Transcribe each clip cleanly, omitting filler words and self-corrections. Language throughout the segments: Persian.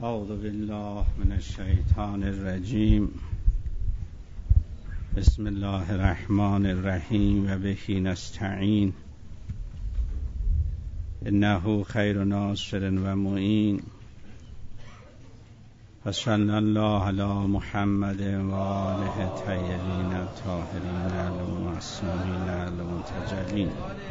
اعوذ بالله من الشیطان الرجیم. بسم الله الرحمن الرحیم و به نستعین. انه خیر ناصر و معین. وصلی الله علی محمد و آله الطیبین الطاهرین المعصومین المنتجلین.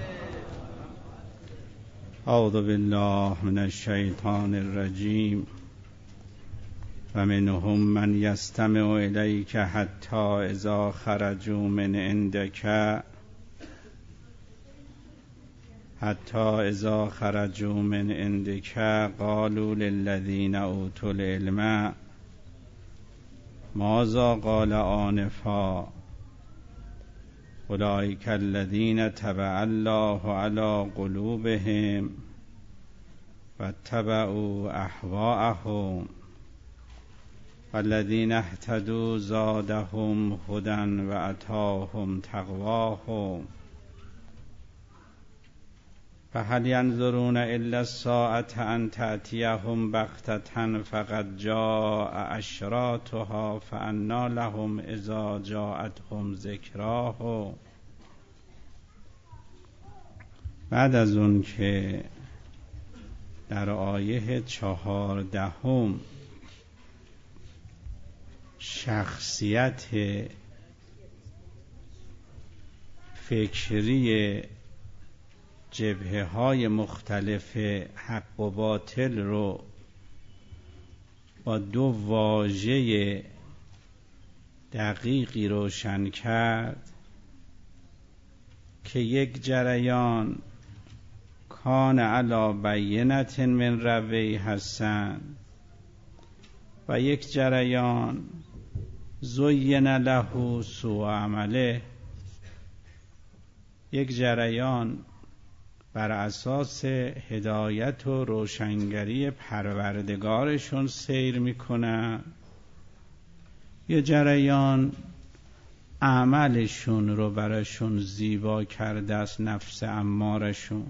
اعوذ بالله من الشیطان الرجیم. و منهم من یستمع الیک حتی اذا خرجوا من عندک قالوا للذین اوتوا العلم ماذا قال آنفا اولئک الذین طبع الله علی قلوبهم واتبعوا اهواءهم والذین اهتدوا زادهم هدی و آتاهم تقواهم فهل ینظرون الا الساعة ان تأتیهم بغتة فقد جاء اشراطها فأنی لهم اذا جاءتهم ذکراهم. بعد از اون که در آیه 14 شخصیت فکری جبهه‌های مختلف حق و باطل رو با دو واژه دقیقی روشن کرد که یک جریان کان علی بینة من ربه هستند و یک جریان زین له سوء عمله، یک جریان بر اساس هدایت و روشنگری پروردگارشون سیر میکنن، یه جریان عملشون رو براشون زیبا کرده است نفس امارشون.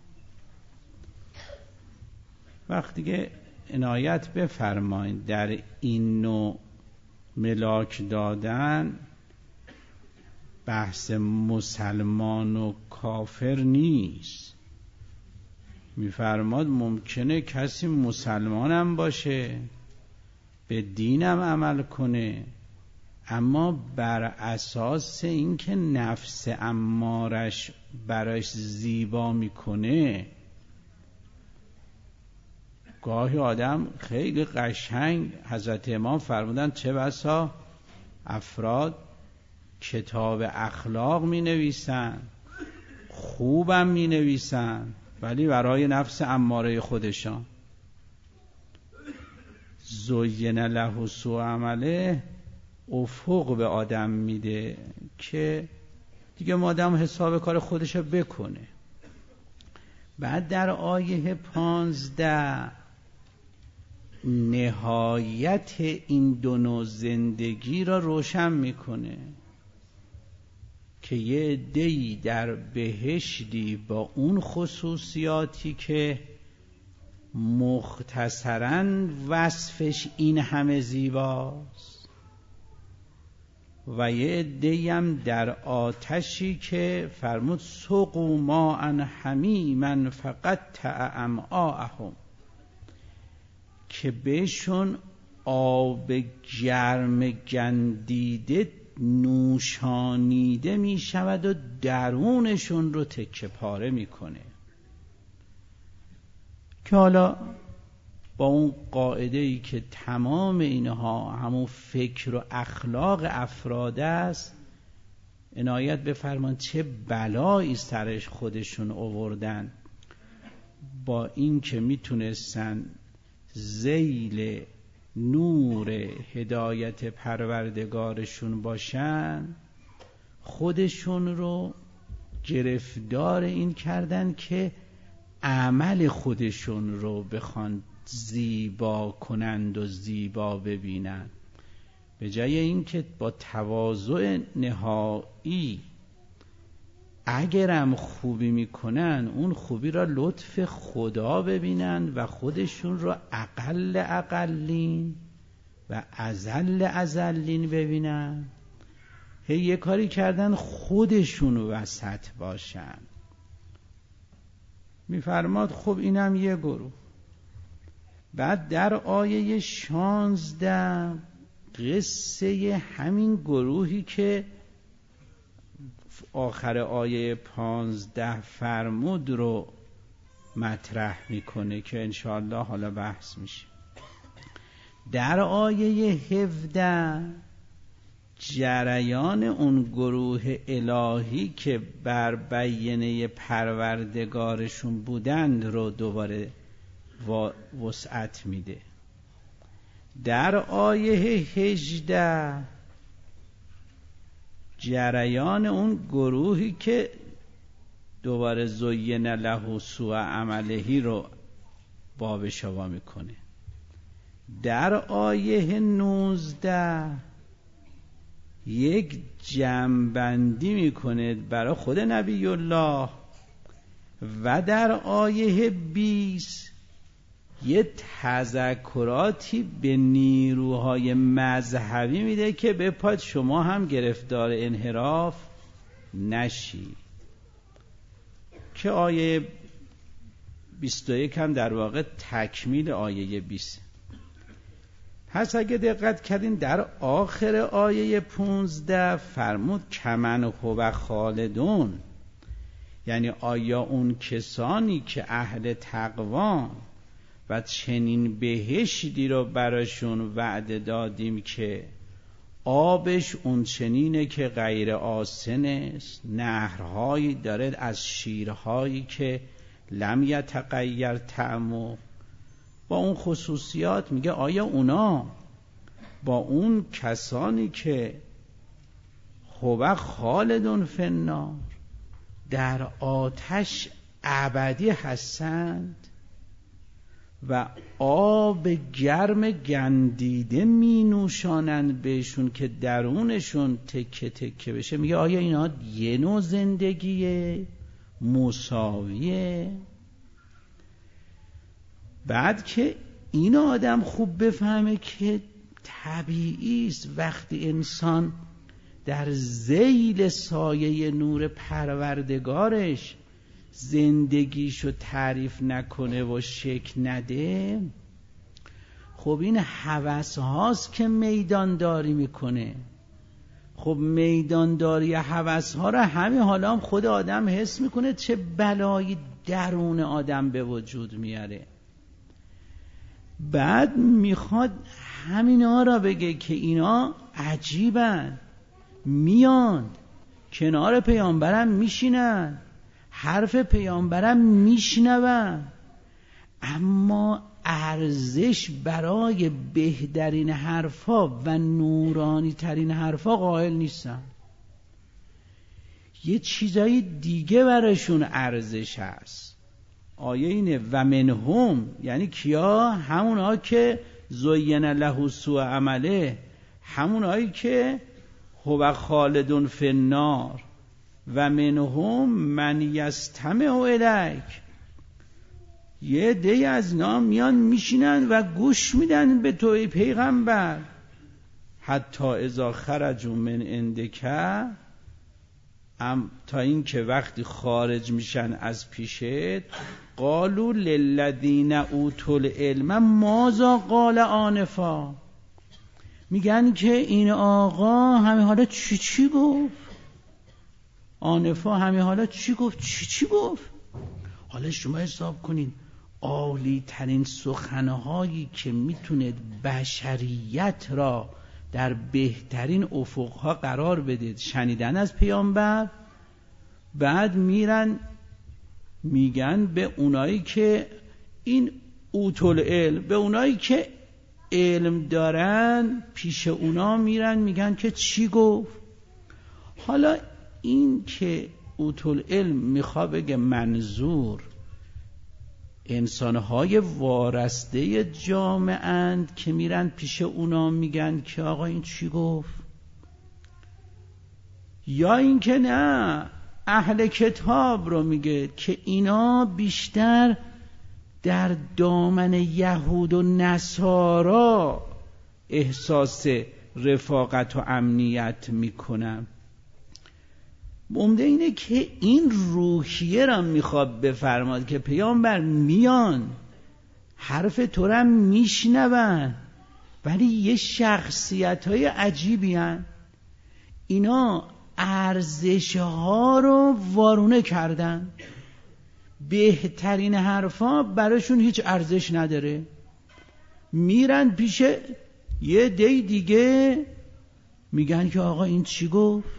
وقتی که عنایت بفرمایید در این نوع ملاک دادن بحث مسلمان و کافر نیست. میفرماد ممکنه کسی مسلمانم باشه، به دینم عمل کنه، اما بر اساس اینکه نفس امارش براش زیبا میکنه. گاهی آدم خیلی قشنگ، حضرت امام فرمودن چه بسا افراد کتاب اخلاق می نویسن، خوبم می نویسن، ولی برای نفس اماره خودشان. زین له سوء عمله افق به آدم میده که دیگه آدم حساب کار خودشو بکنه. بعد در آیه 15 نهایت این دو نوع زندگی را روشن میکنه که یه عده‌ای در بهشتی با اون خصوصیاتی که مختصراً وصفش این همه زیباست، و یه عده‌ای هم در آتشی که فرمود سقوا ماء حمیما فقطع امعاءهم، که بهشون آب گرم گندیده نوشانیده می شود و درونشون رو تکه پاره می کنه. که حالا با اون قاعده‌ای که تمام اینها همون فکر و اخلاق افراد است، عنایت بفرمان چه بلایی سرش خودشون آوردن با این که میتونستن ذیل نور هدایت پروردگارشون باشن، خودشون رو گرفتار این کردن که عمل خودشون رو بخوان زیبا کنند و زیبا ببینند، به جای اینکه با تواضع نهایی اگرم خوبی میکنن اون خوبی را لطف خدا ببینن و خودشون را اقلین و اذلین ببینن. یه کاری کردن خودشون وسط باشن. میفرماد خب اینم یه گروه. بعد در آیه 16 قصه همین گروهی که آخر آیه 15 فرمود رو مطرح میکنه که انشاءالله حالا بحث میشه. در آیه 17 جریان اون گروه الهی که بر بیانه پروردگارشون بودند رو دوباره وسعت میده. در آیه 18 جریان اون گروهی که دوباره زین له سوء عمله رو باب شوا میکنه. در آیه 19 یک جمع‌بندی میکنه برای خود نبی الله و در آیه 20 یه تذکراتی به نیروهای مذهبی میده که بپاد شما هم گرفتار انحراف نشی، که آیه 21 هم در واقع تکمیل آیه 20. پس اگه دقت کردین در آخر آیه 15 فرمود کمن هو خالدون، یعنی آیا اون کسانی که اهل تقوان و چنین بهشتی رو براشون وعده دادیم که آبش اون چنینه که غیر آسن است، نهرهایی داره از شیرهایی که لم یتغیر طعمه، با اون خصوصیات. میگه آیا اونا با اون کسانی که هو خالدون فی النار در آتش ابدی هستند و آب گرم گندیده می نوشانند بهشون که درونشون تکه تکه بشه؟ میگه آیا اینا یه نوع زندگیه مساویه؟ بعد که این آدم خوب بفهمه که طبیعی است وقتی انسان در ذیل سایه نور پروردگارش زندگیشو تعریف نکنه و شکل نده، خب این هوس هاست که میدانداری میکنه. خب میدانداری هوس ها رو همین حالا هم خود آدم حس میکنه چه بلایی درون آدم به وجود میاره. بعد میخواد همین ها را بگه که اینا عجیبن، میان کنار پیامبرم میشینن، حرف پیامبرم میشنون، اما ارزش برای بهترین حرفا و نورانی ترین حرفا قائل نیستن. یه چیزای دیگه براشون ارزش هست. آیه اینه و منهم، یعنی کیا؟ همونها که زین له سوء عمله، همونهایی که هو خالدون فی النار و منهم من یستمع الیک. یه دی از اینا میان میشینن و گوش میدن به توی پیغمبر. حتی اذا خرجوا من عندک، تا این که وقتی خارج میشن از پیشت، قالوا للذین اوتوا العلم ماذا قال آنفا، میگن که این آقا همین حالا چی گفت؟ آنفا همین حالا چی گفت؟ چی گفت؟ حالا شما حساب کنین عالی ترین سخنهایی که میتونه بشریت را در بهترین افقها قرار بده شنیدن از پیامبر. بعد میرن میگن به اونایی که این اوتول علم، به اونایی که علم دارن، پیش اونا میرن میگن که چی گفت. حالا این که اوتول علم میخواد بگه منظور انسانهای وارسته جامعه اند که میرن پیش اونا میگن که آقا این چی گفت، یا این که نه اهل کتاب رو میگه که اینا بیشتر در دامن یهود و نصارا احساس رفاقت و امنیت میکنن. عمده اینه که این روحیه را میخواد بفرماد که پیامبر میان حرف تو را میشنون، ولی یه شخصیت‌های عجیبی هن. اینا ارزش‌ها رو وارونه کردن، بهترین حرفا براشون هیچ ارزش نداره، میرن پیش یه دی دیگه میگن که آقا این چی گفت.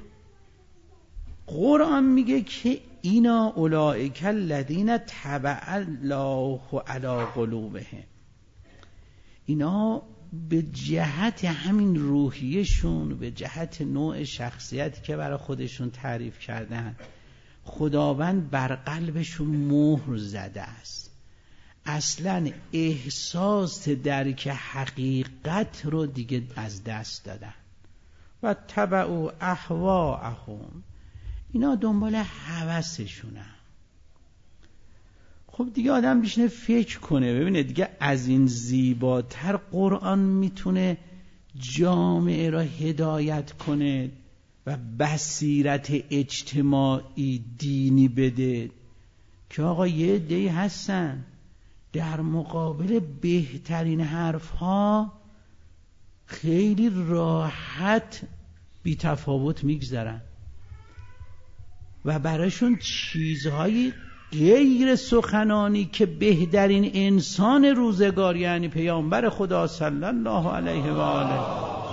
قرآن میگه که اینا اولئک الذین طبع الله علی قلوبهم، اینا به جهت همین روحیشون، به جهت نوع شخصیتی که برای خودشون تعریف کردن، خداوند بر قلبشون مهر زده است. اصلا احساس درک حقیقت رو دیگه از دست دادن. و تبعوا اهواءهم، اینا دنبال هوسشونن. خب دیگه آدم بشینه فکر کنه، ببینه دیگه از این زیباتر قرآن میتونه جامعه را هدایت کنه و بصیرت اجتماعی دینی بده که آقا یه عده‌ای هستن در مقابل بهترین حرفها خیلی راحت بی تفاوت میگذرن و برایشون چیزهایی غیر سخنانی که بهترین انسان روزگار یعنی پیامبر خدا صلی الله علیه و آله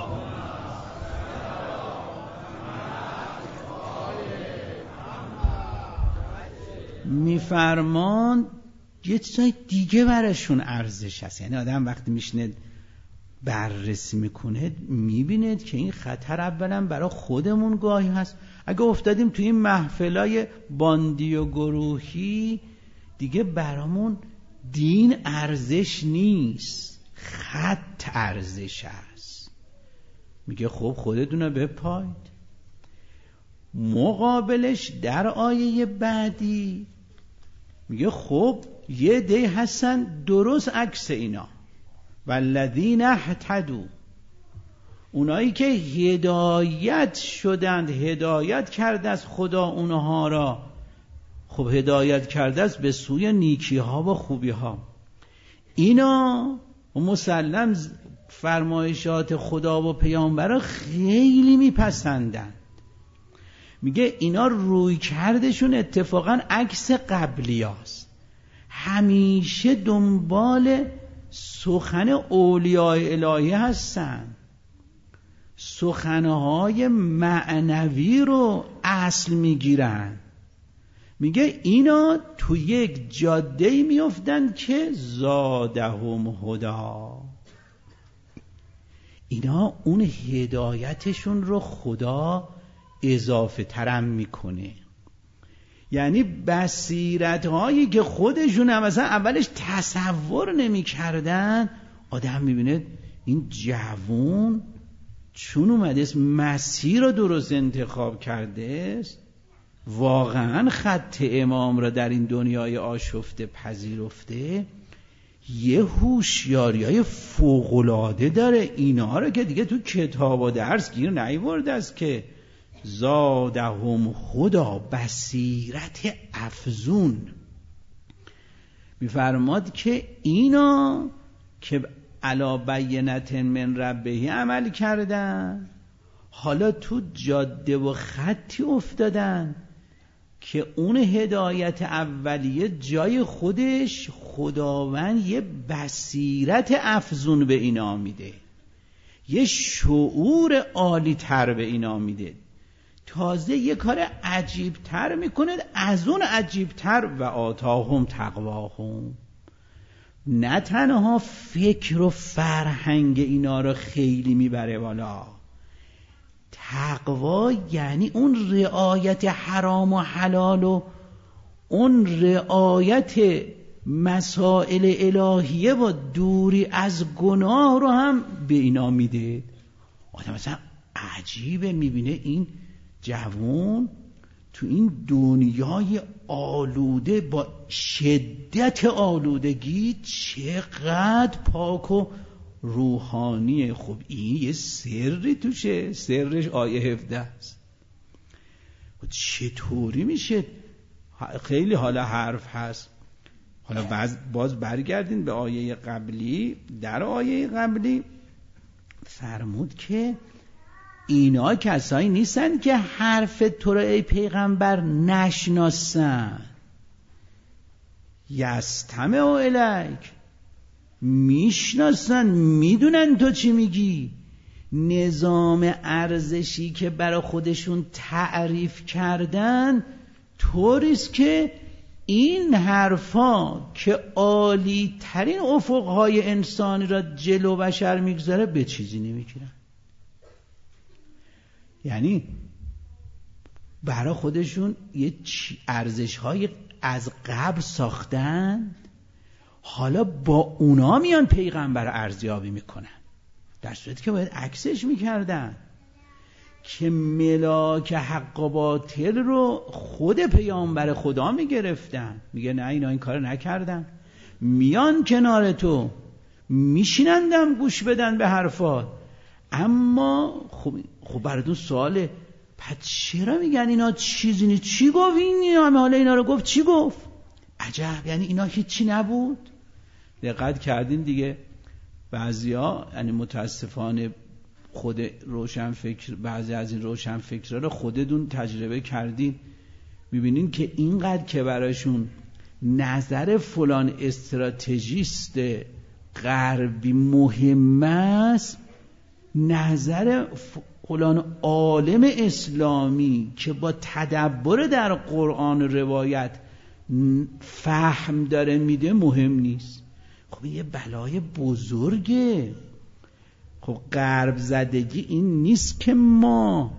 میفرمان یه چیزای دیگه براشون ارزش هست. یعنی آدم وقتی میشنه بررسی میکنه میبینه که این خطر اولا برای خودمون گاهی هست. اگه افتادیم توی این محفلای باندی و گروهی دیگه برامون دین ارزش نیست، خط ارزش هست. میگه خب خودتون بپایید. مقابلش در آیه بعدی میگه خب یه دی هستن درست عکس اینا، والذین اهتدوا، اونایی که هدایت شدند، هدایت کرده از خدا اونها را. خب هدایت کرده است به سوی نیکی ها و خوبی ها. اینا مسلم فرمایشات خدا و پیامبر خیلی میپسندند. میگه اینا روی کردشون اتفاقا عکس قبلی هاست، همیشه دنبال سخن اولیاء الهی هستن، سخنهای معنوی رو اصل میگیرن. میگه اینا تو یک جاده‌ای میافتن که زادهم هدا، اینا اون هدایتشون رو خدا اضافه ترم میکنه. یعنی بصیرت هایی که خودشون هم مثلا اولش تصور نمی کردن، آدم میبینه این جوون چون اومده است مسیر رو درست انتخاب کرده است، واقعا خط امام را در این دنیای آشفته پذیرفته، یه هوشیاری‌های فوق‌العاده داره. اینا رو که دیگه تو کتاب و درس گیر نیورده است که زادهم هدا، بصیرت افزون. میفرماد که اینا که علی بینة من ربه عمل کردن، حالا تو جاده و خطی افتادن که اون هدایت اولیه جای خودش خداوند یه بصیرت افزون به اینا میده، یه شعور عالی تر به اینا میده، تازه یه کار عجیب تر میکنه، از اون عجیب تر و آتاهم تقواهم. نه تنها فکر و فرهنگ اینا رو خیلی میبره بالا، تقوا یعنی اون رعایت حرام و حلال و اون رعایت مسائل الهیه و دوری از گناه رو هم به اینا میده. آدم مثلا عجیبه، میبینه این جوون تو این دنیای آلوده با شدت آلودگی چقدر پاک و روحانیه. خب این یه سری توشه، سرش آیه 17 است. چطوری میشه؟ خیلی حالا حرف هست. حالا باز برگردین به آیه قبلی. در آیه قبلی فرمود که اینا کسایی نیستن که حرف تو رو ای پیغمبر نشناسن. یستمع الیک، میشناسن، میدونن تو چی میگی. نظام ارزشی که برای خودشون تعریف کردن طوریست که این حرفا که عالی ترین افقهای انسانی را جلو بشر میگذاره به چیزی نمیگیرن. یعنی برای خودشون یه ارزش‌های از قبل ساختن، حالا با اونا میان پیغمبر ارزیابی میکنن، در صورتی که باید عکسش میکردن که ملاک حق و باطل رو خود پیامبر خدا میگرفتن. میگه نه اینا این کار نکردن، میان کنار تو میشینندم گوش بدن به حرفات. اما خب براتون سواله، پس چرا میگن اینا چیزی نیست؟ چی گفت این؟ حالا اینا رو گفت چی گفت؟ عجب، یعنی اینا هیچی نبود؟ دقت کردین دیگه بعضیا، یعنی متاسفانه خود روشنفکر، بعضی از این روشنفکرها رو خودتون تجربه کردین، میبینین که اینقدر که براشون نظر فلان استراتژیست غربی مهم است، نظر فلان عالم اسلامی که با تدبر در قرآن و روایت فهم داره میده مهم نیست. خب یه بلای بزرگه. خب غرب زدگی این نیست که ما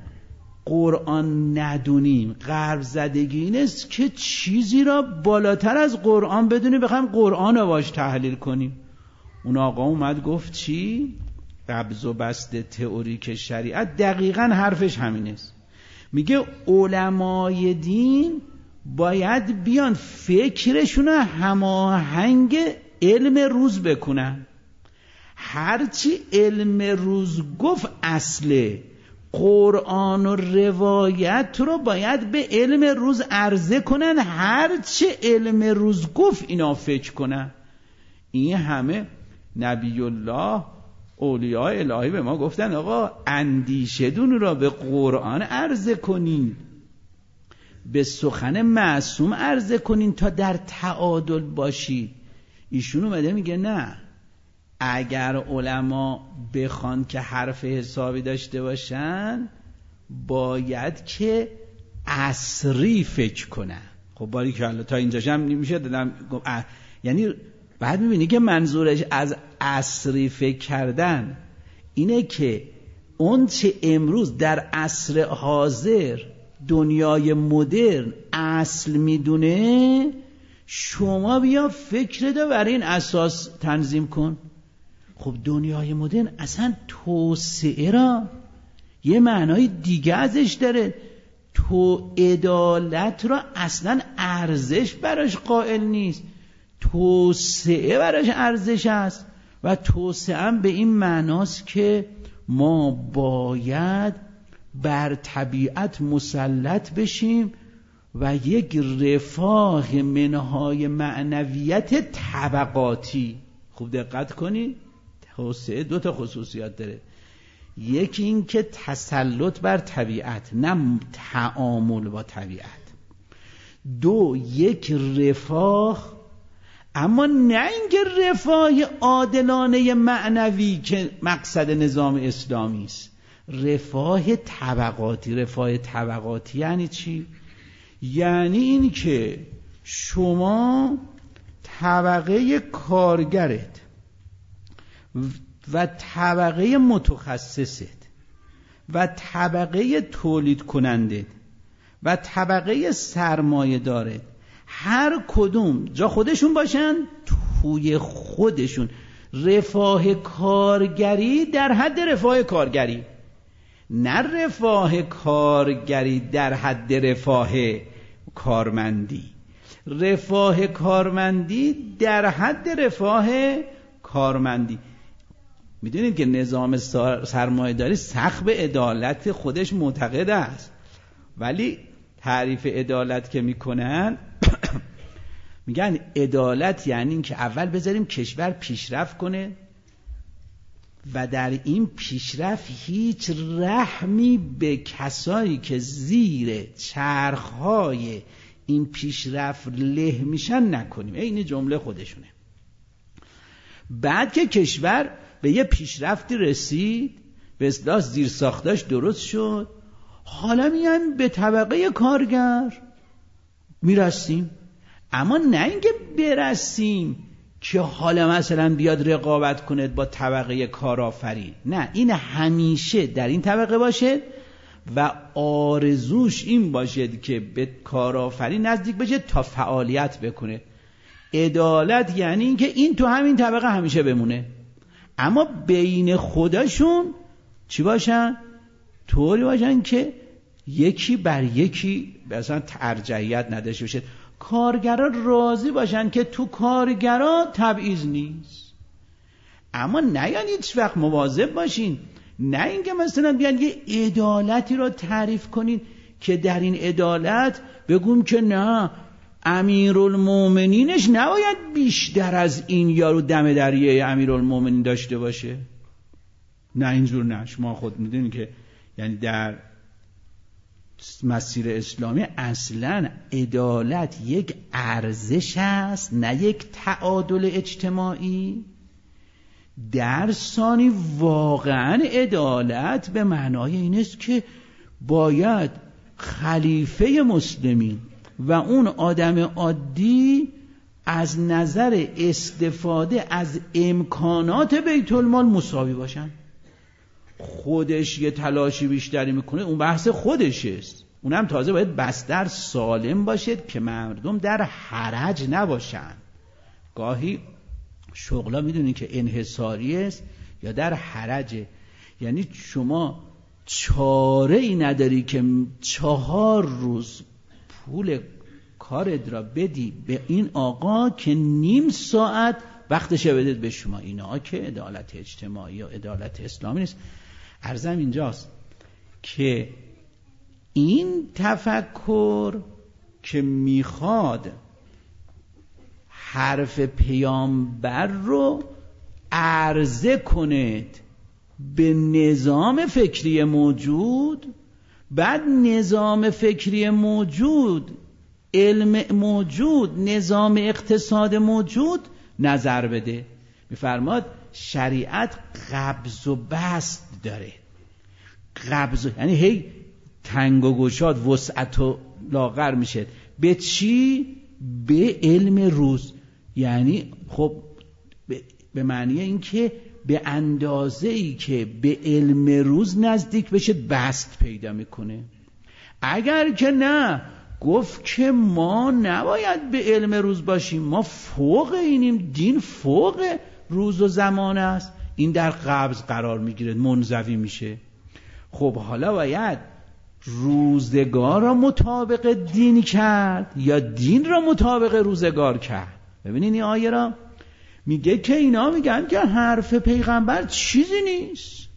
قرآن ندونیم، غرب زدگی این است که چیزی را بالاتر از قرآن بدونیم، بخوایم قرآن رو باش تحلیل کنیم. اون آقا اومد گفت چی؟ قبض و بسط تئوریک شریعت. دقیقاً حرفش همین است. میگه علمای دین باید بیان فکرشون هماهنگ علم روز بکنن. هرچی علم روز گفت اصله، قرآن و روایت رو باید به علم روز عرضه کنن، هرچی علم روز گفت اینا فکر کنن. این همه نبی الله، اولیاء الهی به ما گفتن آقا اندیشه‌تون را به قرآن عرضه کنین، به سخن معصوم عرضه کنین تا در تعادل باشید. ایشون اومده میگه نه، اگر علما بخوان که حرف حسابی داشته باشن باید که عصری فکر کنن. خب باریکلا، تا اینجاش هم نمیشه دادم. یعنی بعد میبینی که منظورش از عصری فکر کردن اینه که اون چه امروز در عصر حاضر دنیای مدرن اصل میدونه، شما بیا فکرتو بر این اساس تنظیم کن. خب دنیای مدرن اصلا توسعه را یه معنای دیگه ازش داره. تو عدالت را اصلا ارزش براش قائل نیست، توسعه براش ارزش است. و توسعه هم به این معناست که ما باید بر طبیعت مسلط بشیم و یک رفاه منهای معنویت طبقاتی. خوب دقت کنید، توسعه دو تا خصوصیات داره. یکی این که تسلط بر طبیعت، نه تعامل با طبیعت. دو، یک رفاه، اما نه اینکه رفاه عادلانه معنوی که مقصد نظام اسلامی است، رفاه طبقاتی. رفاه طبقاتی یعنی چی؟ یعنی این که شما طبقه کارگرت و طبقه متخصصت و طبقه تولید کننده و طبقه سرمایه دارت، هر کدوم جا خودشون باشن، توی خودشون رفاه کارگری در حد رفاه کارگری، نه رفاه کارگری در حد رفاه کارمندی. رفاه کارمندی در حد رفاه کارمندی. میدونید که نظام سرمایه‌داری سقف عدالت خودش معتقد است، ولی تعریف عدالت که میکنن میگن عدالت یعنی این که اول بذاریم کشور پیشرفت کنه و در این پیشرفت هیچ رحمی به کسایی که زیر چرخهای این پیشرفت له میشن نکنیم. این جمله خودشونه. بعد که کشور به یه پیشرفتی رسید، به اصطلاح زیرساختاش درست شد، حالا میایم به طبقه کارگر میرسیم. اما نه اینکه برسیم که حالا مثلا بیاد رقابت کنه با طبقه کارآفرین. نه، این همیشه در این طبقه باشه و آرزوش این باشه که به کارآفرین نزدیک بشه تا فعالیت بکنه. عدالت یعنی اینکه این تو همین طبقه همیشه بمونه، اما بین خودشون چی باشن؟ طوری باشن که یکی بر یکی مثلا ارجحیت نداشته باشه. کارگرا راضی باشن که تو کارگرا تبعیض نیست. اما نه یعنی هیچ وقت مواظب باشین، نه اینکه مثلا بیان یه عدالتی رو تعریف کنین که در این عدالت بگم که نه امیرالمومنینش نباید بیشتر از این یارو دم دریه امیرالمومنین داشته باشه. نه اینجور نه. شما خود میدونید که یعنی در مسیر اسلامی اصلا عدالت یک ارزش است، نه یک تعادل اجتماعی. در ثانی واقعا عدالت به معنای این است که باید خلیفه مسلمین و اون آدم عادی از نظر استفاده از امکانات بیت المال مساوی باشن. خودش یه تلاشی بیشتری میکنه، اون بحث خودش است. اونم تازه باید بستر سالم باشد که مردم در حرج نباشن. گاهی شغلا میدونین که انحصاری است یا در حرجه، یعنی شما چاره ای نداری که 4 روز پول کارت را بدی به این آقا که نیم ساعت وقتش بدید به شما. اینا که عدالت اجتماعی یا عدالت اسلامی نیست. عرضم اینجاست که این تفکر که میخواد حرف پیامبر رو عرضه کند به نظام فکری موجود، بعد نظام فکری موجود، علم موجود، نظام اقتصاد موجود نظر بده. میفرماد شریعت قبض و بسط داره. قبض یعنی هی تنگ و گشاد، وسعت و لاغر میشه. به چی؟ به علم روز. یعنی خب به معنی این که به اندازه‌ای که به علم روز نزدیک بشه بسط پیدا میکنه. اگر که نه، گفت که ما نباید به علم روز باشیم، ما فوق اینیم، دین فوق روز و زمان است. این در قبض قرار میگیره، منزوی میشه. خب حالا باید روزگار را مطابق دین کرد یا دین را مطابق روزگار کرد. ببینین این آیه را میگه که اینا میگن که حرف پیغمبر چیزی نیست.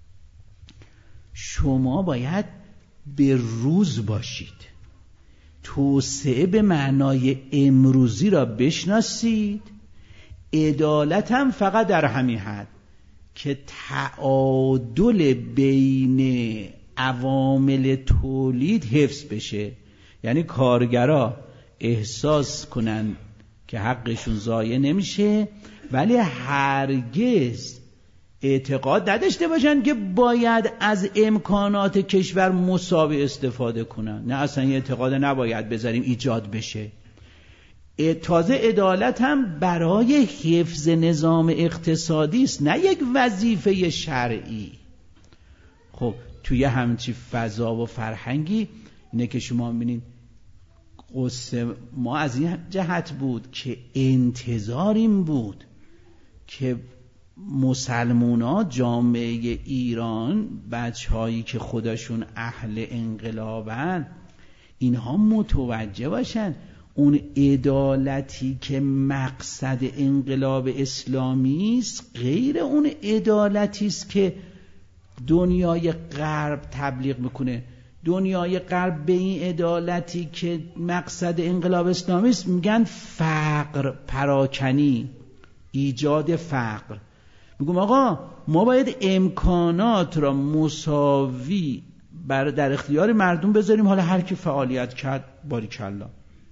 شما باید به روز باشید، توسعه به معنای امروزی را بشناسید. عدالت هم فقط در همین حد که تعادل بین عوامل تولید حفظ بشه. یعنی کارگرها احساس کنن که حقشون ضایع نمیشه، ولی هرگز اعتقاد نداشته باشن که باید از امکانات کشور مساوی استفاده کنن. نه، اصلا این اعتقاد نباید بذاریم ایجاد بشه. تازه عدالت هم برای حفظ نظام اقتصادی است، نه یک وظیفه شرعی. خب توی همچی فضا و فرهنگی اینه که شما می‌بینید قصه ما از این جهت بود که انتظار این بود که مسلمونا، جامعه ایران، بچه‌هایی که خودشون اهل انقلابن، اینها متوجه باشن اون عدالتی که مقصد انقلاب اسلامی است غیر اون عدالتی است که دنیای غرب تبلیغ میکنه. دنیای غرب به این عدالتی که مقصد انقلاب اسلامی است میگن فقر پراکنی، ایجاد فقر. میگم آقا ما باید امکانات را مساوی در اختیار مردم بذاریم، حالا هر کی فعالیت کرد باریکلا.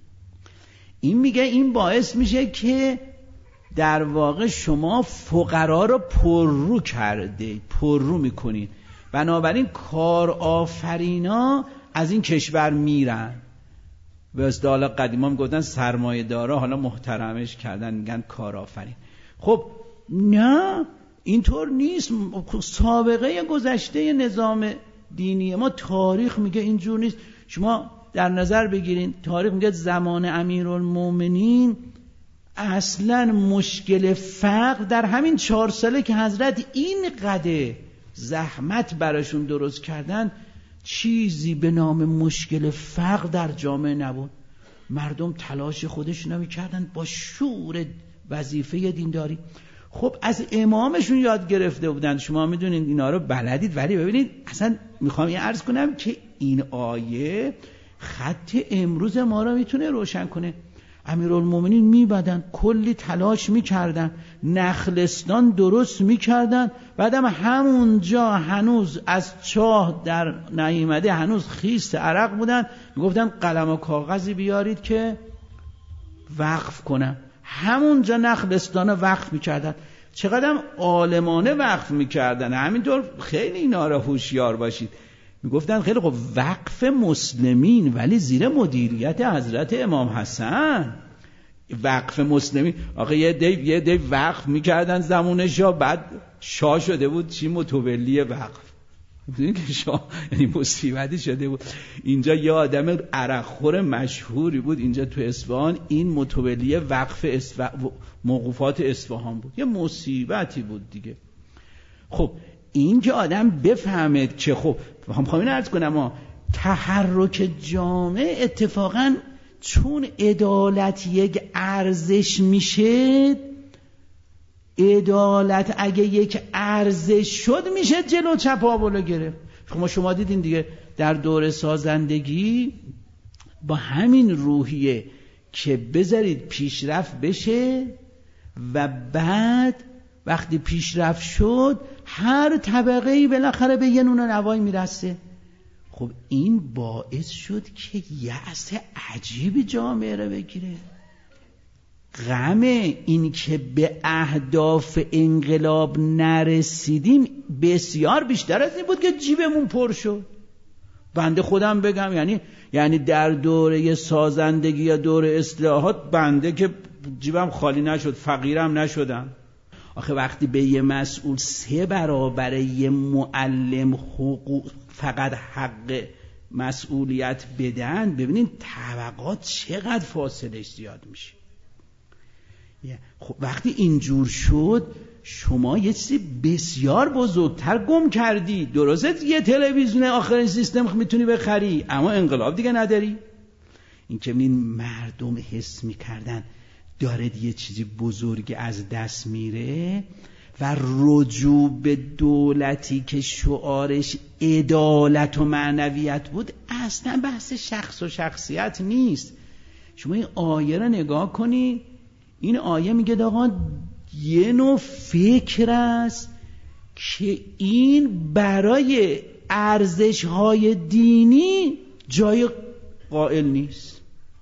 این میگه این باعث میشه که در واقع شما فقرا رو پررو کرده، پررو میکنید، بنابراین کارآفرینا از این کشور میرن. به اصطلاح قدیما میگفتن سرمایه دارا، حالا محترمش کردن میگن کارآفرین. خب نه اینطور نیست. سابقه گذشته نظام دینی ما، تاریخ میگه اینجور نیست. شما در نظر بگیرین تاریخ میگه زمان امیرالمومنین اصلا مشکل فقر در همین 4 ساله که حضرت این قدر زحمت براشون درست کردن، چیزی به نام مشکل فقر در جامعه نبود. مردم تلاش خودشون میکردن با شعور وظیفه دینداری. خب از امامشون یاد گرفته بودن. شما میدونید اینا رو بلدید، ولی ببینید اصلا میخوام این عرض کنم که این آیه خط امروز ما رو میتونه روشن کنه. امیرالمومنین میبدن، کلی تلاش میکردن، نخلستان درست میکردن، بعدم همونجا هنوز از چاه در نیامده، هنوز خیس عرق بودن، میگفتن قلم و کاغذی بیارید که وقف کنم. همونجا نخلستان وقف میکردن. چقدر عالمانه وقف میکردن. همینطور خیلی اینا را هوشیار باشید. میگفتن خیلی خب وقف مسلمین، ولی زیر مدیریت حضرت امام حسن. وقف مسلمین آخه یه دی وقف میکردن زمان شاه، بعد شاه شده بود چی متولی وقف. میدونید که شاه یعنی مصیبتی شده بود. اینجا یه آدم عرقخور مشهوری بود اینجا تو اصفهان، این متولی وقف موقوفات اصفهان بود. یه مصیبتی بود دیگه. خب این که آدم بفهمه که خب میخوام اینو عرض کنم، تحرک جامعه اتفاقا چون عدالت یک ارزش میشه، عدالت اگه یک ارزش شد میشه جلو چپاولو گرفت. شما دیدین دیگه در دور سازندگی با همین روحیه که بذارید پیشرفت بشه و بعد وقتی پیشرفت شد هر طبقه‌ای بالاخره به یه نون نوایی میرسه. خب این باعث شد که یأس عجیبی جامعه رو بگیره. غم این که به اهداف انقلاب نرسیدیم بسیار بیشتر از این بود که جیبمون پر شد. بنده خودم بگم یعنی در دوره سازندگی یا دوره اصلاحات بنده که جیبم خالی نشد، فقیرم نشدم. آخه وقتی به یه مسئول 3 برابر یه معلم حقوق فقط حق مسئولیت بدن، ببینید طبقات چقدر فاصلش زیاد میشه. خب وقتی اینجور شد شما یه چیزی بسیار بزرگتر گم کردی. درسته یه تلویزیون آخرین سیستم میتونی بخری، اما انقلاب دیگه نداری. این که این مردم حس میکردن داره یه چیزی بزرگ از دست میره و رجوع به دولتی که شعارش عدالت و معنویت بود اصلا بحث شخص و شخصیت نیست. شما این آیه رو نگاه کنی، این آیه میگه آقا یه نوع فکر است که این برای ارزش‌های دینی جای قائل نیست.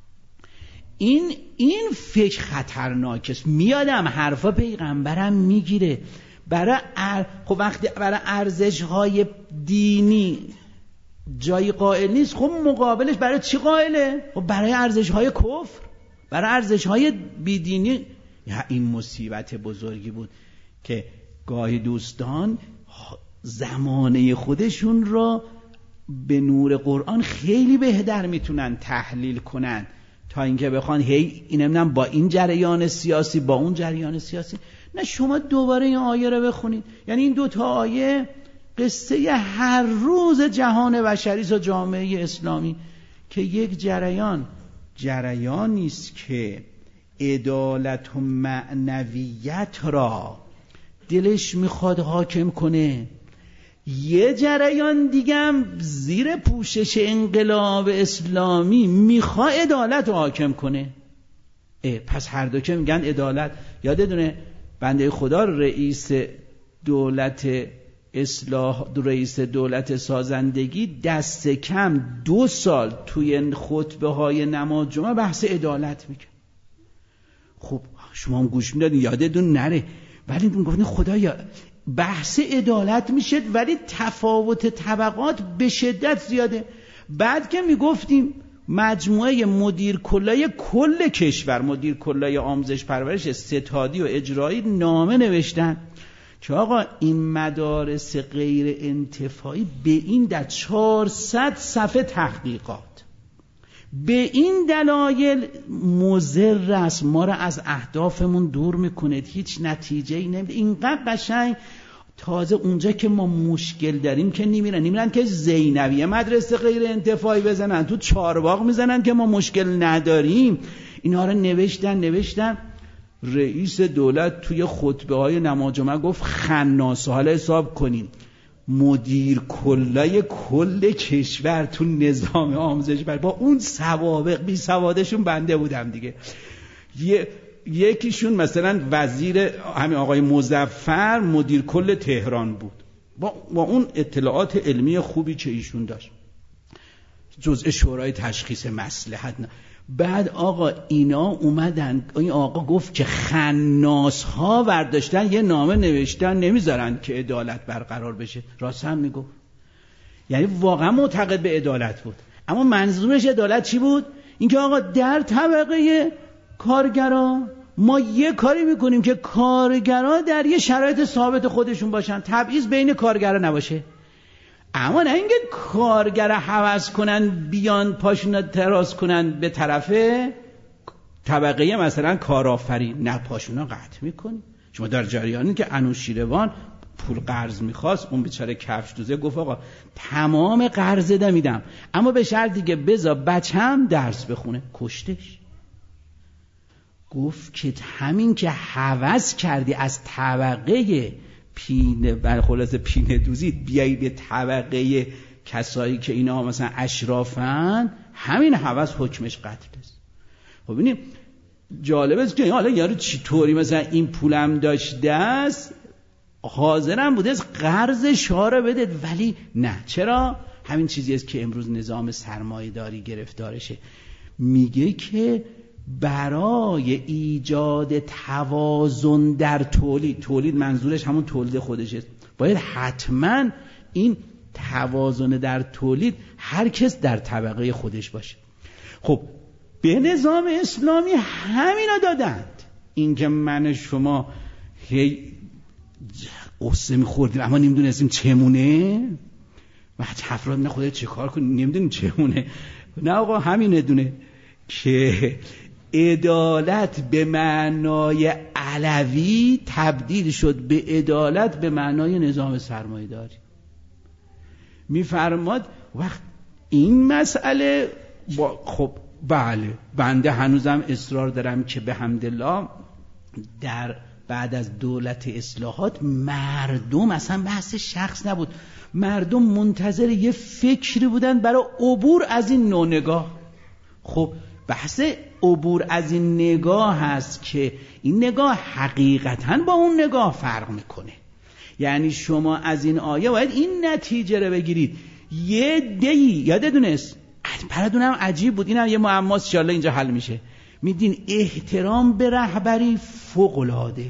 این فکر خطرناک است. میادم حرفا پیغمبرم میگیره خب وقتی برای ارزش‌های دینی جای قائل نیست، خب مقابلش برای چی قائله؟ خب برای ارزش‌های کفر، برای ارزش‌های بیدینی. این مصیبت بزرگی بود که گاهی دوستان زمانه خودشون را به نور قرآن خیلی بهتر میتونن تحلیل کنن تا اینکه بخوان اینم با این جریان سیاسی با اون جریان سیاسی. نه شما دوباره این آیه رو بخونید. یعنی این 2 تا آیه قصه هر روز جهان بشری و جامعه اسلامی که یک جریانی است که عدالت و معنویت را دلش میخواد حاکم کنه، یه جریان دیگه هم زیر پوشش انقلاب اسلامی میخواد عدالت رو حاکم کنه. پس هر دو که میگن عدالت، یادتونه بنده خدا رئیس دولت سازندگی دست کم 2 سال توی خطبه های نماز جمعه بحث عدالت میکرد. خب شما هم گوش میدادین یادتون نره، ولی گفتین خدایا بحث عدالت میشه ولی تفاوت طبقات به شدت زیاده. بعد که میگفتیم مجموعه مدیر کلای کل کشور، مدیر کلای آموزش پرورش ستادی و اجرایی نامه نوشتن که آقا این مدارس غیر انتفاعی به این در 400 صفحه تحقیقات به این دلایل مضر است، ما را از اهدافمون دور میکنه، هیچ نتیجه‌ای نمیده. اینقدر قشنگ. تازه اونجا که ما مشکل داریم که نمیرن که زینبیه مدرسه غیر انتفاعی بزنن، تو چارباغ میزنن که ما مشکل نداریم. اینا رو نوشتن. رئیس دولت توی خطبه های نماز جمعه گفت خناس. حالا حساب کنین مدیر کلای کل کشور تو نظام آموزش با اون سوابق بی سوادشون بنده بودم دیگه. یکیشون مثلا وزیر همین آقای مظفر مدیر کل تهران بود با اون اطلاعات علمی خوبی که ایشون داشت، جزء شورای تشخیص مصلحت. بعد آقا اینا اومدن، این آقا گفت که خناس ها برداشتن یه نامه نوشتن نمیذارن که عدالت برقرار بشه. راست هم میگفت، یعنی واقعا معتقد به عدالت بود، اما منظورش عدالت چی بود؟ اینکه آقا در طبقه کارگرا ما یه کاری میکنیم که کارگرا در یه شرایط ثابت خودشون باشن، تبعیض بین کارگرا نباشه. اما نه اینکه کارگرا هوس کنن بیان پاشون تراز کنن به طرف طبقه مثلا کارآفرین، نه پاشون قطع میکنی. شما در جریانی که انوشیروان پول قرض میخواست، اون بیچاره کفش دوزه گفت آقا تمام قرض میدم اما به شرطی که بذار بچم درس بخونه. کشتش. گفت که همین که هوس کردی از طبقه پینه و خلاص پینه دوزی بیایی به طبقه کسایی که اینا مثلا اشرافن، همین هوس حکمش قتل است. خب ببینیم جالب است که حالا یارو چطوری مثلا این پولم داشته است، حاضرم بوده از قرض شاره بده، ولی نه. چرا؟ همین چیزی است که امروز نظام سرمایه‌داری گرفتارشه. میگه که برای ایجاد توازن در تولید منظورش همون تولید خودشه، باید حتما این توازن در تولید هر کس در طبقه خودش باشه. خب به نظام اسلامی همینا دادند. این که من شما هی قصه میخوردیم اما نمیدونستیم چمونه، و افراد نه خدا چه کار کنیم نمیدونیم چمونه. نه آقا همینه دونه که عدالت به معنای علوی تبدیل شد به عدالت به معنای نظام سرمایه داری. میفرماد وقت این مسئله خب بله، بنده هنوزم اصرار دارم که به حمدالله در بعد از دولت اصلاحات مردم اصلا بحث شخص نبود، مردم منتظر یه فکری بودن برای عبور از این نوع نگاه. خب بحث عبور از این نگاه هست که این نگاه حقیقتاً با اون نگاه فرق میکنه. یعنی شما از این آیه باید این نتیجه رو بگیرید. یه دی یادتونست براتونم عجیب بود، اینم یه معماست ان شاءالله اینجا حل میشه. میدین احترام به رهبری فوق العاده،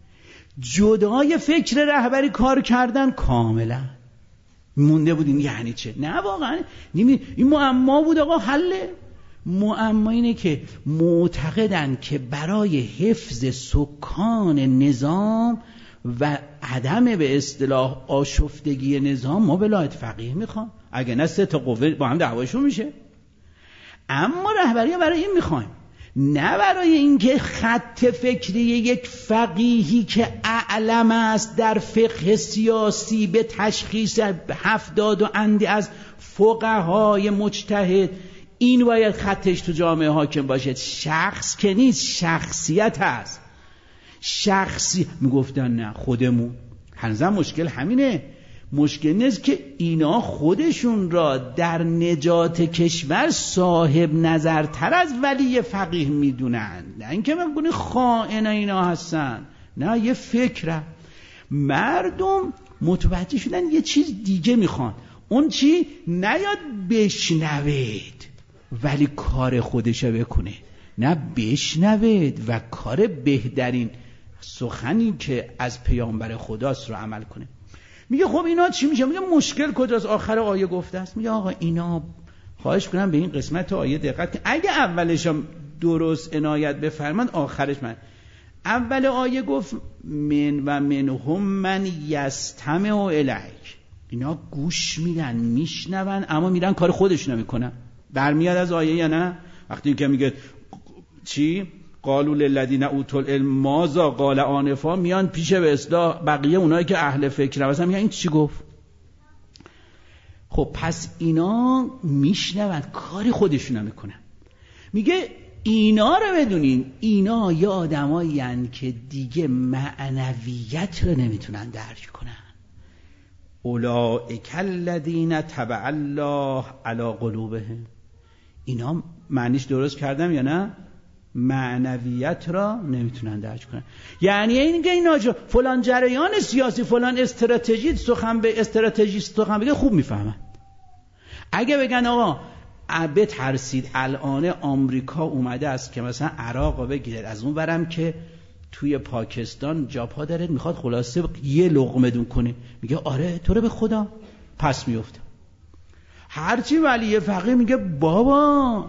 جدای فکر رهبری کار کردن کاملا مونده بودین یعنی چه؟ نه واقعا این معما بود آقا. حله معما اینه که معتقدن که برای حفظ سکان نظام و عدم به اصطلاح آشفتگی نظام ما ولایت فقیه میخوام، اگه نه 3 تا قوه با هم دعواشون میشه. اما رهبری برای این میخوایم نه برای اینکه خط فکری یک فقیهی که اعلم است در فقه سیاسی به تشخیص 70 اندی از فقهای مجتهد این باید خطش تو جامعه حاکم باشه. شخص که نیست، شخصیت هست. شخصی میگفتن نه خودمون. هنوزم مشکل همینه. مشکل نیست که اینا خودشون را در نجات کشور صاحب نظرتر از ولی فقیه میدونن، نه اینکه میگن خائن اینا هستن، نه یه فکره. مردم متوجه شدن یه چیز دیگه میخوان. اون چی؟ نیاد بشنوید ولی کار خودشو بکنه، نه بشنوید و کار بهترین سخنی که از پیامبر خداست رو عمل کنه. میگه خب اینا چی میشه؟ میگه مشکل کجاست؟ آخر آیه گفته است. میگه آقا اینا خواهش کنم به این قسمت آیه دقت کن. اگه اولش درست عنایت بفرمایید آخرش من. اول آیه گفت من و منهم من یستمع الیک. اینا گوش میدن، میشنون، اما میرن کار خودشونو میکنن. برمیاد از آیه یا نه؟ وقتی که میگه چی؟ قالوا للذین اوتوا العلم ماذا قال آنفا، میان پیش به اصطلاح بقیه اونایی که اهل فکر هستن میگن این چی گفت. خب پس اینا میشنون، کاری خودشون میکنن. میگه اینا رو بدونین، اینا یه آدمایی هستن که دیگه معنویت رو نمیتونن درک کنن. اولئک الذین طبع الله علی قلوبهم. اینا معنیش درست کردم یا نه؟ معنویت را نمیتونن درک کنن. یعنی اینکه اینا فلان جریان سیاسی، فلان استراتژی سخن به استراتژیست سخن بگه خوب میفهمن. اگه بگن آقا بترسید الان آمریکا اومده است که مثلا عراق بگیره، از اون برم که توی پاکستان جاپا داره میخواد خلاصه یه لقمه دون کنه، میگه آره تو رو به خدا، پس میفته. هرچی ولی فقیه میگه بابا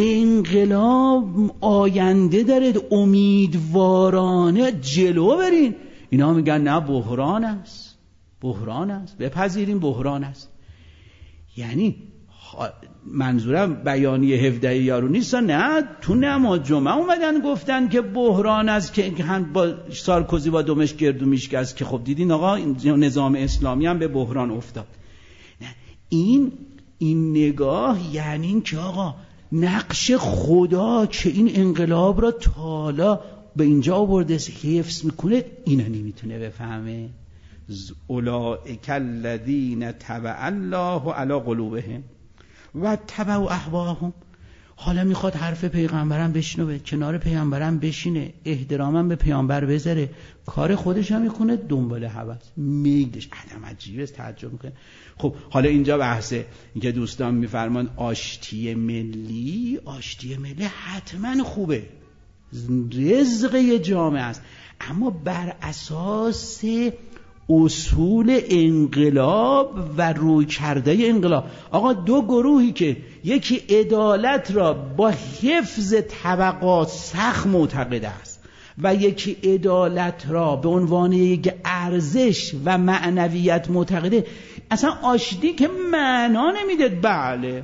انقلاب آینده داره، امیدوارانه جلو برین. اینا میگن نه بحران است، بحران است، بپذیریم بحران است. یعنی منظورم بیانیه 17 یارو نیست، نه تو نماز جمعه اومدن گفتن که بحران است که هم با سارکوزی با دمشق گردو میشکست که خب دیدین آقا نظام اسلامی هم به بحران افتاد. نه این نگاه یعنی این که آقا نقش خدا که این انقلاب را تالا به اینجا آورده حفظ میکنه، اینا نمیتونه بفهمه. اولئک الذین طبع الله علی قلوبهم و تبعوا اهواهم. حالا میخواد حرف پیغمبرم بشنوه، کنار پیغمبرم بشینه، احترامم به پیغمبر بذاره، کار خودش هم میکنه دنبال هوس میگدش. آدم عجیبه، تعجب میکنه. خب حالا اینجا بحثه اینکه دوستان میفرمان آشتی ملی، آشتی ملی حتما خوبه، رزق یه جامعه است، اما بر اساس اصول انقلاب و روی کرده انقلاب. آقا دو گروهی که یکی عدالت را با حفظ طبقات سخت معتقد است و یکی عدالت را به عنوان یک ارزش و معنویت معتقده، اصلا آشتی که معنا نمیده. بله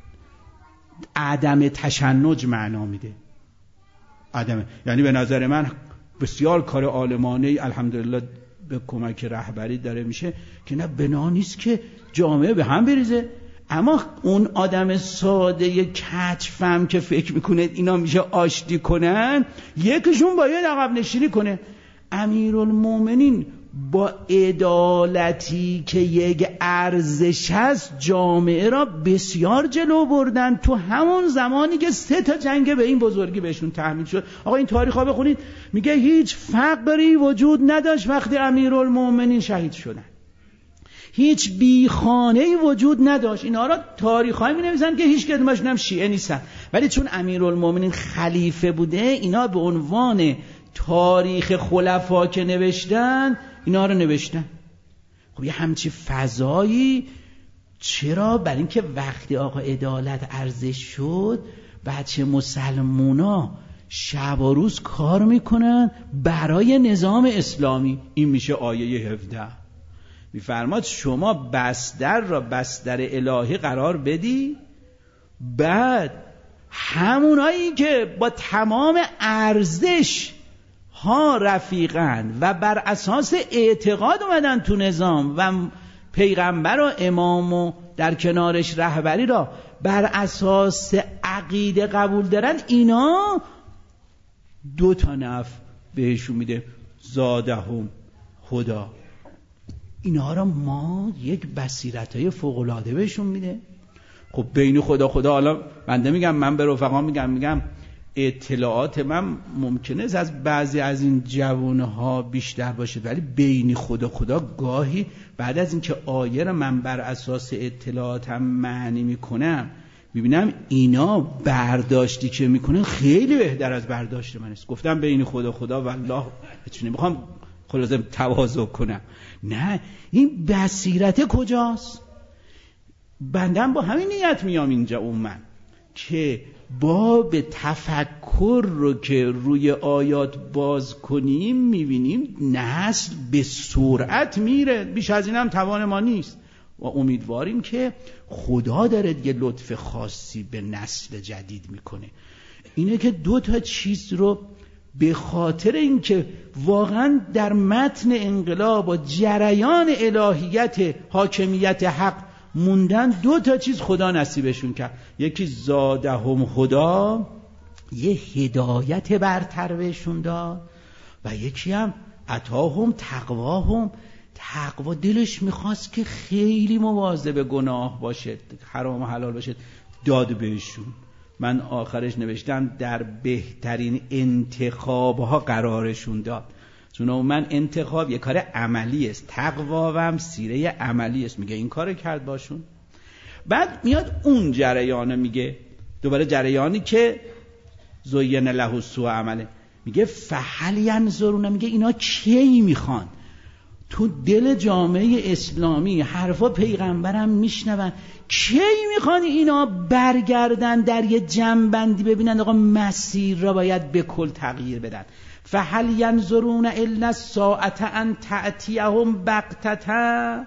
عدم تشنج معنا میده. یعنی به نظر من بسیار کار عالمانه الحمدلله به کمک رهبری داره میشه که نه بنا نیست که جامعه به هم بریزه. اما اون آدم ساده کچفم که فکر میکنه اینا میشه آشتی کنن، یکیشون باید عقب نشینی کنه. امیرالمومنین با عدالتی که یک ارزش هست جامعه را بسیار جلو بردن تو همون زمانی که 3 جنگ به این بزرگی بهشون تحمیل شد. آقا این تاریخ ها بخونید، میگه هیچ فقری وجود نداشت وقتی امیرالمومنین شهید شدن، هیچ بیخانه‌ای وجود نداشت. اینا را تاریخ‌های می‌نویسن که هیچ کدومشون هم شیعه نیستن، ولی چون امیرالمومنین خلیفه بوده اینا به عنوان تاریخ خلفا که نوشتن اینا رو نوشتن. خب یه همچی فضایی، چرا؟ برای اینکه وقتی آقا عدالت ارزش شد بچه مسلمونا شب و روز کار میکنن برای نظام اسلامی. این میشه آیه 17. میفرماد شما بستر را بستر الهی قرار بدی، بعد همونایی که با تمام ارزش ها رفیقن و بر اساس اعتقاد اومدن تو نظام و پیغمبر و امام و در کنارش رهبری را بر اساس عقیده قبول دارن، اینا 2 نفع بهشون میده، زادهم هدا. اینا را ما یک بصیرتای فوق‌العاده بهشون میده. خب بین خدا حالا بنده میگم، من به رفقا میگم اطلاعات من ممکنه از بعضی از این جوانها بیشتر باشه، ولی بین خدا گاهی بعد از اینکه آیه رو من بر اساس اطلاعاتم معنی میکنم میبینم اینا برداشتی که میکنن خیلی بهتر از برداشت من است. گفتم بین خدا والله چون نمیخوام خلاصه تواضع کنم، نه این بصیرت کجاست؟ بندم با همین نیت میام اینجا من که باب تفکر رو که روی آیات باز کنیم میبینیم نسل به سرعت میره، بیش از این هم توان ما نیست و امیدواریم که خدا داره دیگه لطف خاصی به نسل جدید میکنه. اینه که 2 چیز رو به خاطر اینکه واقعا در متن انقلاب و جریان الهیت حاکمیت حق موندن، 2 چیز خدا نصیبشون کرد. یکی زادهم هدا، یه هدایت برتر بهشون داد، و یکی هم عطاهم تقواهم، تقوا دلش میخواست که خیلی مواظب گناه باشه، حرام و حلال باشه، داد بهشون. من آخرش نوشتم در بهترین انتخابها قرارشون داد، چون من انتخاب یه کار عملی است، تقوا هم سیره عملی است، میگه این کار کرد باشون. بعد میاد اون جریان میگه دوباره جریانی که زین له سوء عمله، میگه فهل ینظرون، میگه اینا کی میخوان تو دل جامعه اسلامی حرفا پیغمبرم میشنون، کی میخوان اینا برگردن در یه جنبندی ببینن آقا مسیر را باید به کل تغییر بدن. فهل ینظرون الا الساعة ان تأتیهم بغتة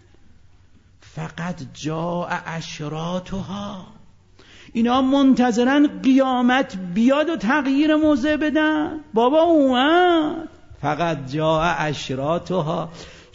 فقد جاء اشراطها، اینا منتظرن قیامت بیاد و تغییر موضع بدن. بابا اومد، فقط جاء اشراطها،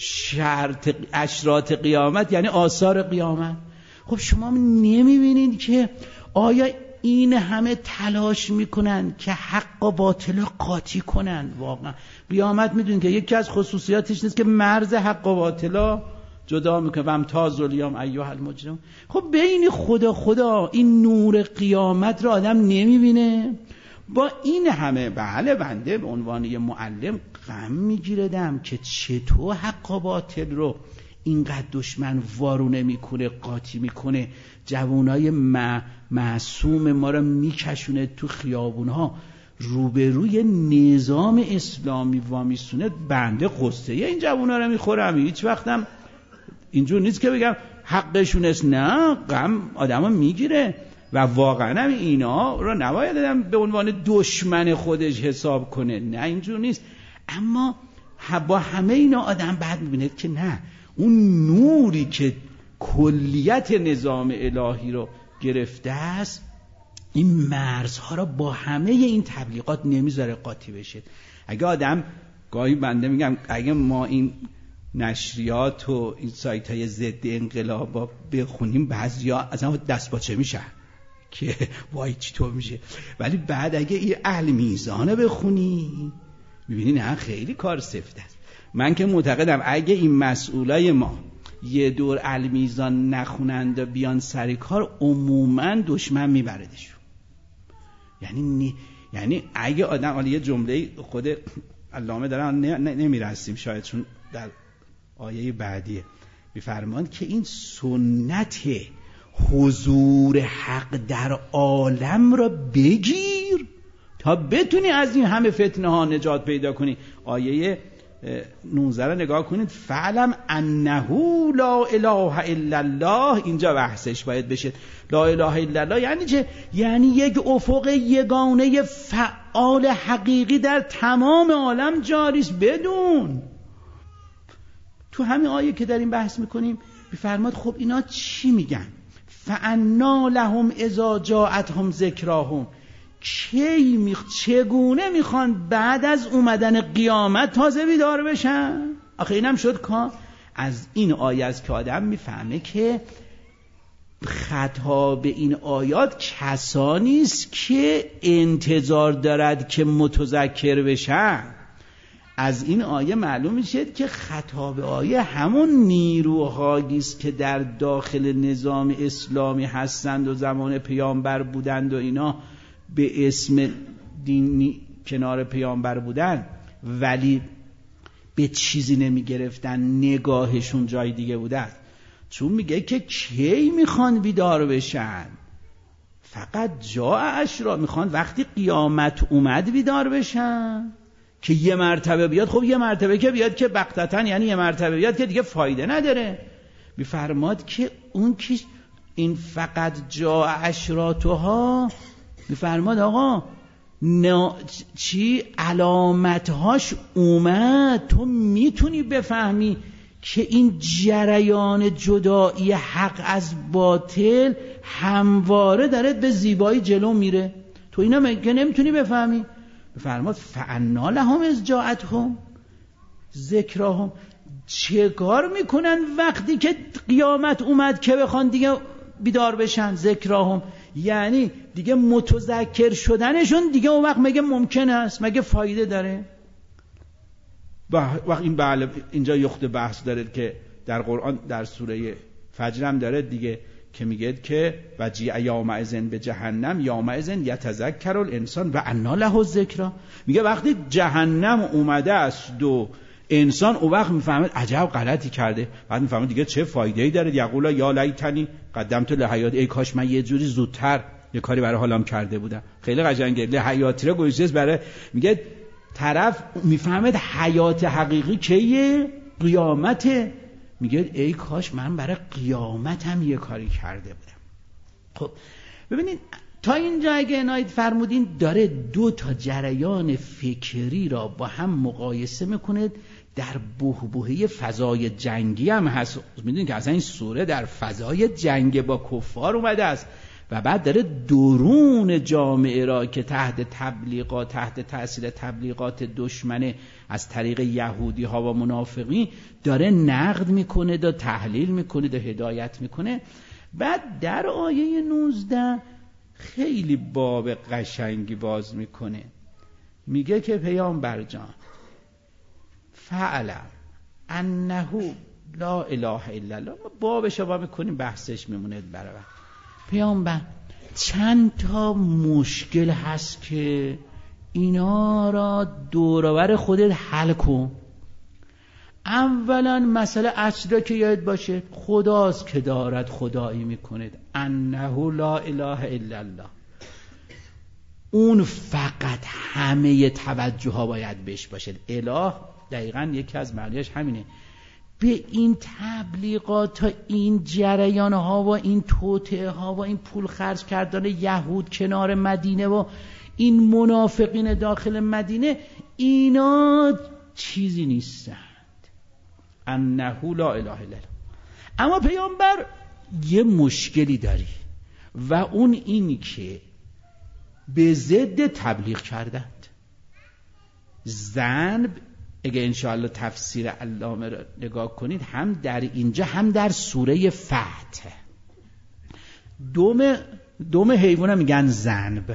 اشراط قیامت یعنی آثار قیامت. خب شما نمیبینید که آیا این همه تلاش میکنن که حق و باطل رو قاطی کنن؟ واقعا قیامت میدونید که یکی از خصوصیاتش نیست که مرز حق و باطل جدا میکنه، و امتاز الیوم ایها المجرمون. خب بین خدا این نور قیامت رو آدم نمیبینه؟ با این همه بله بنده به عنوان یه معلم غم میگیردم که چطور حق و باطل رو اینقدر دشمن وارونه میکنه، قاطی میکنه، جوانای معصوم ما رو میکشونه تو خیابونها، روبروی نظام اسلامی وامیستونه. بنده قصه این جوانا رو میخورم، هیچ وقتم اینجور نیست که بگم حقشون است، نه، غم آدمو میگیره و واقعا اینا رو نباید آدم به عنوان دشمن خودش حساب کنه، نه اینجور نیست. اما با همه اینا آدم بعد میبینه که نه، اون نوری که کلیت نظام الهی رو گرفته است این مرزها رو با همه این تبلیغات نمیذاره قاطی بشه. اگه آدم گاهی بنده میگم اگه ما این نشریات و این سایت های ضد انقلاب بخونیم بعضیا اصلا دست باچه میشن که وای چطور میشه، ولی بعد اگه این اهل میزانه بخونی میبینی نه خیلی کار سفت است. من که معتقدم اگه این مسئولای ما یه دور اهل میزان نخونند و بیان سر کار عموما دشمن میبردشون. یعنی اگه آدم، حالا یه جمله خود علامه دارن نمیرسیم شاید چون در آیه بعدیه، میفرماند که این سنت حضور حق در عالم را بگیر تا بتونی از این همه فتنه ها نجات پیدا کنی. آیه 19 رو نگاه کنید، فعلم انه لا اله الا الله، اینجا بحثش باید بشه. لا اله الا الله یعنی چه؟ یعنی یک افق یگانه فعال حقیقی در تمام عالم جاری است. بدون تو همین آیه که داریم بحث میکنیم میفرماد خب اینا چی میگن؟ فانا لهم اذا جاءتهم ذکراهم، چگونه میخوان بعد از اومدن قیامت تازه بیدار بشن؟ آخه اینم شد کار. از این آیه است که آدم میفهمه که خطاب این آیات کسانی است که انتظار دارد که متذکر بشن. از این آیه معلوم میشه که خطاب آیه همون نیروهایی است که در داخل نظام اسلامی هستند و زمان پیامبر بودند و اینا به اسم دینی کنار پیامبر بودند ولی به چیزی نمی گرفتن، نگاهشون جای دیگه بوده. چون میگه که کی میخوان بیدار بشن؟ فقط جا اشرا، میخوان وقتی قیامت اومد بیدار بشن که یه مرتبه بیاد. خب یه مرتبه که بیاد که بغتتن، یعنی یه مرتبه بیاد که دیگه فایده نداره. میفرماد که اون که این فقط جا اشراتها، میفرماد آقا چی علامتهاش اومد، تو میتونی بفهمی که این جریان جدایی حق از باطل همواره داره به زیبایی جلو میره، تو اینا مگه نمیتونی بفهمی؟ بفرماد فانا لهم اذ جاءتهم ذکراهم، چه کار میکنن وقتی که قیامت اومد که بخوان دیگه بیدار بشن؟ ذکراهم یعنی دیگه متذکر شدنشون دیگه اون وقت مگه ممکن است؟ مگه فایده داره؟ وقت این بله اینجا یخت بحث داره که در قرآن در سوره فجر هم داره دیگه که میگه که وجیع یومئذ به جهنم یومئذ یتذکر الانسان و انا له الذکری. میگه وقتی جهنم اومده است و انسان اون وقت میفهمه عجب غلطی کرده، بعد میفهمه دیگه چه فایده‌ای داره. یقول یا لیتنی قدمت لحیاتی، ای کاش من یه جوری زودتر یه کاری برای حالم کرده بودم. خیلی قشنگه. لحیاتی رو گوشش برای میگه طرف میفهمه حیات حقیقی کیه؟ قیامته. میگه ای کاش من برای قیامتم یه کاری کرده بودم. خب ببینید تا اینجا اگه عنایت فرمودین داره دو تا جریان فکری را با هم مقایسه میکنه. در بحبوحه فضای جنگی هم هست. میدونید که اصلا این سوره در فضای جنگ با کفار اومده است و بعد داره درون جامعه را که تحت تأثیر تبلیغات دشمنه از طریق یهودی ها و منافقین داره نقد میکنه، دا تحلیل میکنه، دا هدایت میکنه. بعد در آیه 19 خیلی باب قشنگی باز میکنه، میگه که پیامبر جان فعلم انه لا اله الا الله. ما بابش رو میکنیم بحثش میمونه برای پیامبر. چند تا مشکل هست که اینا را دوروبر خودت حل کن. اولا مسئله اصلی که یاد باشه خداست که دارد خدایی میکنه، انه لا اله الا الله. اون فقط همه توجه ها باید بهش باشه. اله دقیقاً یکی از معنیش همینه. به این تبلیغات ها، این جریان ها و این توطئه ها و این پول خرج کردن یهود کنار مدینه و این منافقین داخل مدینه، اینا چیزی نیستند. انه لا اله الا الله. اما پیامبر یه مشکلی داری و اون اینی که به ضد تبلیغ کردند. ذنب اگه انشاءالله تفسیر علامه را نگاه کنید هم در اینجا هم در سوره فتح دوم حیوان میگن زنب،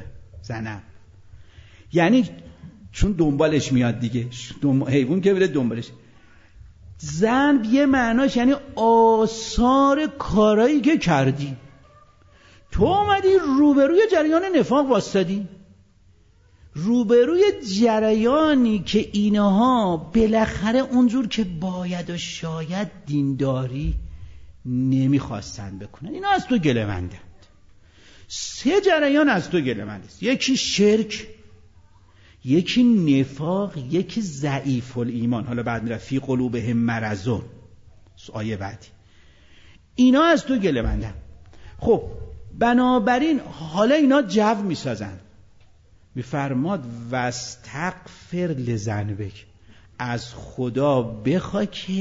یعنی چون دنبالش میاد دیگه، حیوان که بره دنبالش. زنب یه معناش یعنی آثار کارایی که کردی. تو اومدی روبروی جریان نفاق واسطادی، روبروی جریانی که اینها بالاخره اونجور که باید و شاید دینداری نمیخواستن بکنن، اینا از تو گله‌مندند. 3 جریان از تو گله‌مند است. یکی شرک، یکی نفاق، یکی ضعیف الایمان. حالا بعد میره فی قلوبهم مرضون، آیه بعدی. اینا از تو گله‌مندند. خب بنابراین حالا اینا جو میسازن. میفرماد واستغفر لذنبک، از خدا بخوا که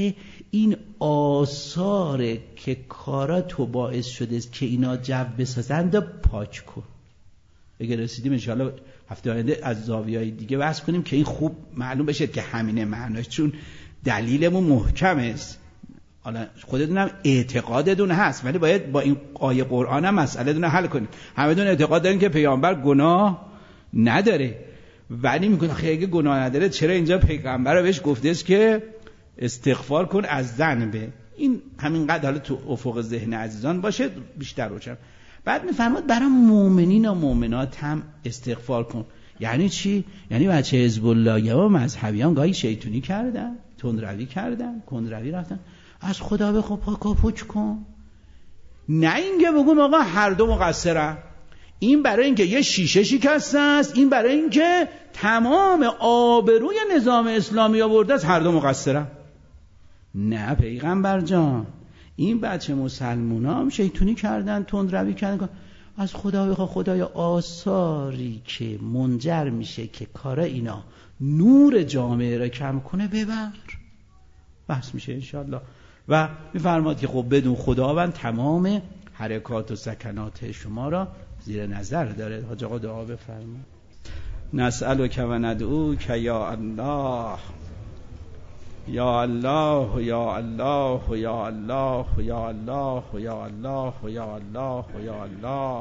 این آثار که کارا تو باعث شده که اینا جو بسازند پاک کن. اگر رسیدیم انشاءالله هفته آینده از زاویه‌های دیگه بحث کنیم که این خوب معلوم بشه که همینه معناش، چون دلیلمون محکم است. حالا خودتونم اعتقادتون هست، ولی باید با این آیه قرآن هم مسئله‌تون رو حل کنید. همه‌تون اعتقاد دارین که پیامبر گناه نداره، ولی میگن خیلی اگه گناه نداره چرا اینجا پیغمبر رو بهش گفتش که استغفار کن از ذنبه؟ این همینقدر حالا تو افق ذهن عزیزان باشه بیشتر روشن. بعد میفرماد برای مؤمنین و مؤمنات هم استغفار کن. یعنی چی؟ یعنی بچه حزب الله و مذهبیان گاهی شیطونی کردن، تندروی کردن، کندروی رفتن، از خدا بخوا پاکا پوچ کن. نه اینکه بگم آقا هر دو مقصرن، این برای اینکه یه شیشه شکسته است، این برای اینکه تمام آبروی نظام اسلامی آورده است، هر دو مقصرن. نه پیغمبر جان، این بچه مسلمونا هم شیطونی کردن، تندروی کردن، از خدا بخوا خدای آثاری که منجر میشه که کار اینا نور جامعه را کم کنه ببر. بحث میشه انشاءالله. و میفرماد که خب بدون خداوند تمام حرکات و سکنات شما را زیر نظر داره. حاج آقا دعا بفرمایید. نسألک و ندعوک یا الله یا الله یا الله یا الله یا الله یا الله یا الله یا الله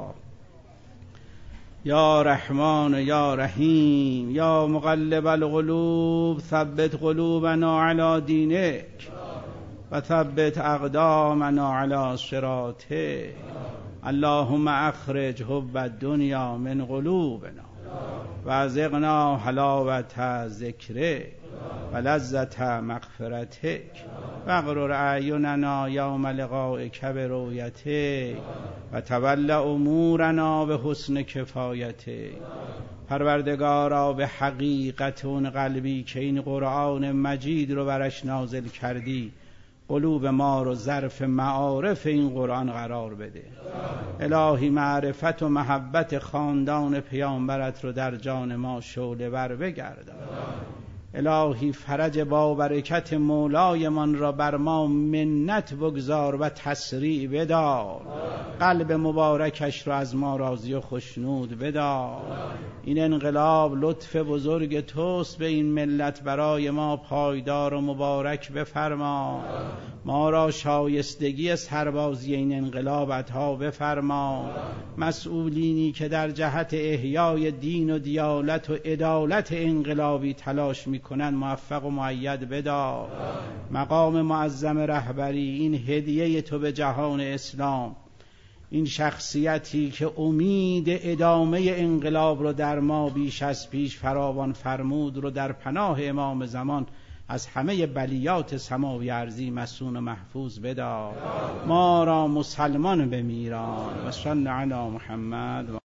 یا رحمان یا رحیم یا مقلب القلوب ثبت قلوبنا علی دینک و ثبت اقدامنا علی صراطک. اللهم اخرج حب الدنیا من قلوبنا و ازقنا حلاوت ذکرک و لذت مغفرتک و اغرر اعیننا یوم لقائک برؤیتک و تول امورنا به حسن کفایتک. پروردگارا به حقیقت اون قلبی که این قرآن مجید رو برش نازل کردی، قلوب ما رو ظرف معارف این قرآن قرار بده. الهی معرفت و محبت خاندان پیامبرت رو در جان ما شعله ور بگردان. الهی فرج با برکت مولایمان را بر ما منت بگذار و تسریع بدار. قلب مبارکش را از ما راضی و خشنود بدار. این انقلاب لطف بزرگ توست به این ملت، برای ما پایدار و مبارک بفرما. ما را شایستگی سربازی این انقلاب عطا بفرما. مسئولینی که در جهت احیای دین و دیانت و عدالت انقلابی تلاش میکنن موفق و مؤید بدار. مقام معظم رهبری، این هدیه تو به جهان اسلام، این شخصیتی که امید ادامه انقلاب رو در ما بیش از پیش فراوان فرمود رو در پناه امام زمان از همه بلیات سماوی ارضی مسون و محفوظ بدار. ما را مسلمان بمیران. و صلی علی محمد.